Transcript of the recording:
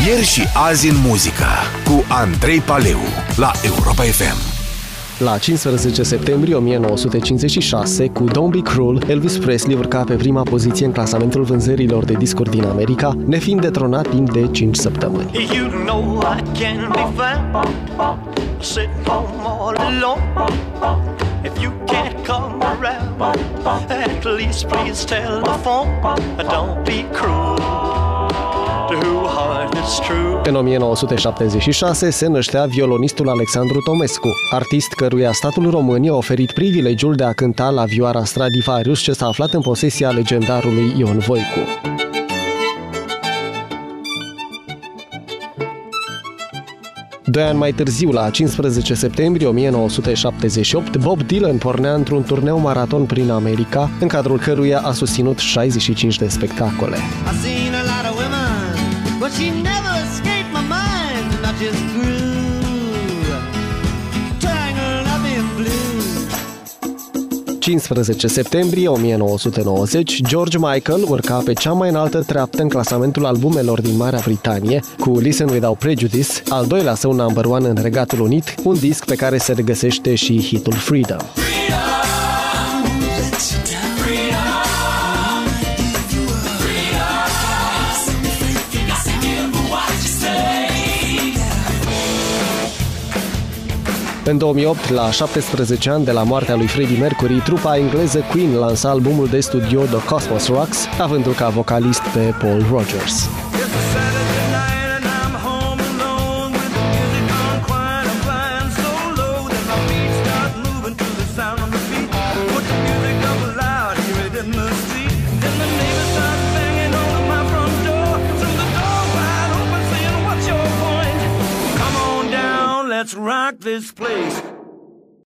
Ieri și azi în muzică cu Andrei Paleu la Europa FM. La 15 septembrie 1956, cu Don't Be Cruel, Elvis Presley urca pe prima poziție în clasamentul vânzărilor de discuri din America, nefiind detronat timp de 5 săptămâni. You know I can be found sitting home all alone. If you can't come around, at least please tell the phone. Don't be cruel to who heart is true. În 1976 se năștea violonistul Alexandru Tomescu, artist căruia statul român i-a oferit privilegiul de a cânta la vioara Stradivarius, ce s-a aflat în posesia legendarului Ion Voicu. Doi ani mai târziu, la 15 septembrie 1978, Bob Dylan pornea într-un turneu maraton prin America, în cadrul căruia a susținut 65 de spectacole. I've seen a lot of women, but she never escaped my mind, and I just grew tangled up in blue. 15 septembrie 1990, George Michael urca pe cea mai înaltă treaptă în clasamentul albumelor din Marea Britanie, cu Listen Without Prejudice, al doilea său number one în Regatul Unit, un disc pe care se regăsește și hitul Freedom. În 2008, la 17 ani de la moartea lui Freddie Mercury, trupa engleză Queen lansa albumul de studio The Cosmos Rocks, avându-l ca vocalist pe Paul Rogers. Let's rock this place.